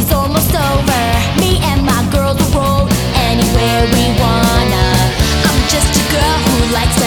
party's almost over. Me and my girls will roll anywhere we wanna. I'm just a girl who likes to